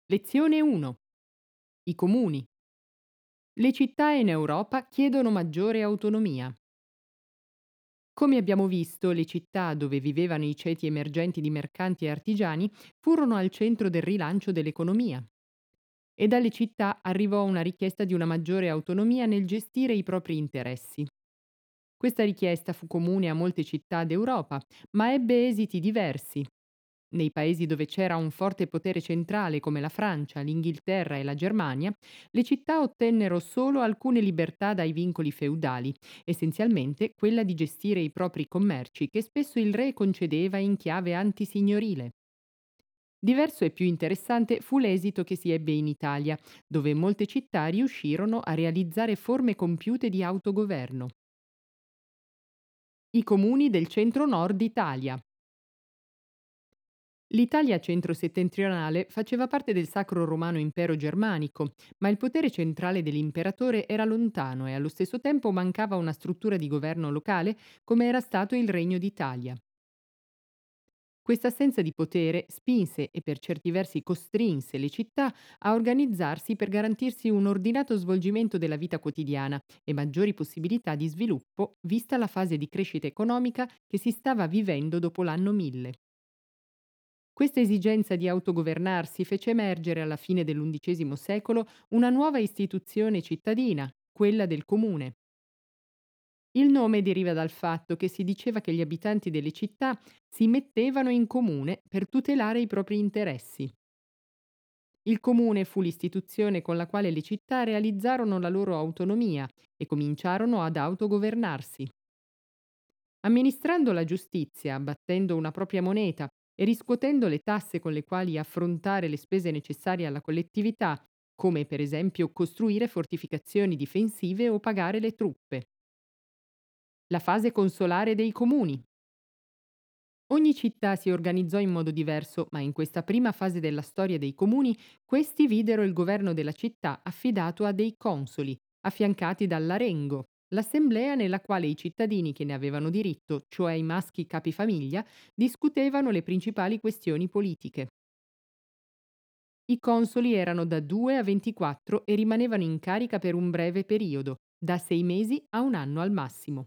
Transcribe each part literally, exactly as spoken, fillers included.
Lezione uno. I comuni. Le città in Europa chiedono maggiore autonomia. Come abbiamo visto, le città dove vivevano i ceti emergenti di mercanti e artigiani furono al centro del rilancio dell'economia e dalle città arrivò una richiesta di una maggiore autonomia nel gestire i propri interessi. Questa richiesta fu comune a molte città d'Europa, ma ebbe esiti diversi. Nei paesi dove c'era un forte potere centrale come la Francia, l'Inghilterra e la Germania, le città ottennero solo alcune libertà dai vincoli feudali, essenzialmente quella di gestire i propri commerci che spesso il re concedeva in chiave antisignorile. Diverso e più interessante fu l'esito che si ebbe in Italia, dove molte città riuscirono a realizzare forme compiute di autogoverno. I comuni del centro-nord Italia. L'Italia centro-settentrionale faceva parte del Sacro Romano Impero Germanico, ma il potere centrale dell'imperatore era lontano e allo stesso tempo mancava una struttura di governo locale come era stato il Regno d'Italia. Questa assenza di potere spinse e per certi versi costrinse le città a organizzarsi per garantirsi un ordinato svolgimento della vita quotidiana e maggiori possibilità di sviluppo, vista la fase di crescita economica che si stava vivendo dopo l'anno mille. Questa esigenza di autogovernarsi fece emergere alla fine dell'undicesimo secolo una nuova istituzione cittadina, quella del comune. Il nome deriva dal fatto che si diceva che gli abitanti delle città si mettevano in comune per tutelare i propri interessi. Il comune fu l'istituzione con la quale le città realizzarono la loro autonomia e cominciarono ad autogovernarsi. Amministrando la giustizia, battendo una propria moneta e riscuotendo le tasse con le quali affrontare le spese necessarie alla collettività, come per esempio costruire fortificazioni difensive o pagare le truppe. La fase consolare dei comuni. Ogni città si organizzò in modo diverso, ma in questa prima fase della storia dei comuni, questi videro il governo della città affidato a dei consoli, affiancati dall'arengo, l'assemblea nella quale i cittadini che ne avevano diritto, cioè i maschi capifamiglia, discutevano le principali questioni politiche. I consoli erano da due a ventiquattro e rimanevano in carica per un breve periodo, da sei mesi a un anno al massimo.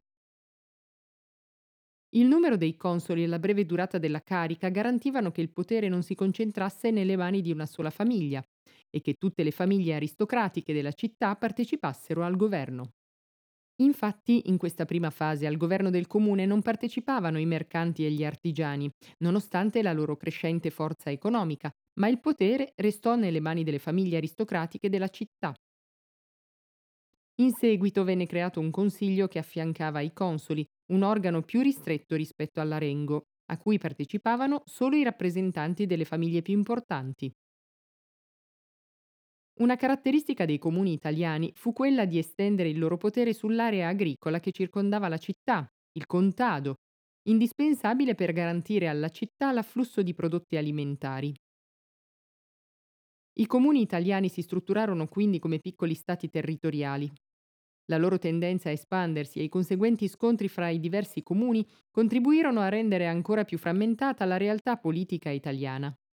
Il numero dei consoli e la breve durata della carica garantivano che il potere non si concentrasse nelle mani di una sola famiglia e che tutte le famiglie aristocratiche della città partecipassero al governo. Infatti, in questa prima fase al governo del comune non partecipavano i mercanti e gli artigiani, nonostante la loro crescente forza economica, ma il potere restò nelle mani delle famiglie aristocratiche della città. In seguito venne creato un consiglio che affiancava i consoli, un organo più ristretto rispetto all'Arengo, a cui partecipavano solo i rappresentanti delle famiglie più importanti. Una caratteristica dei comuni italiani fu quella di estendere il loro potere sull'area agricola che circondava la città, il contado, indispensabile per garantire alla città l'afflusso di prodotti alimentari. I comuni italiani si strutturarono quindi come piccoli stati territoriali. La loro tendenza a espandersi e i conseguenti scontri fra i diversi comuni contribuirono a rendere ancora più frammentata la realtà politica italiana.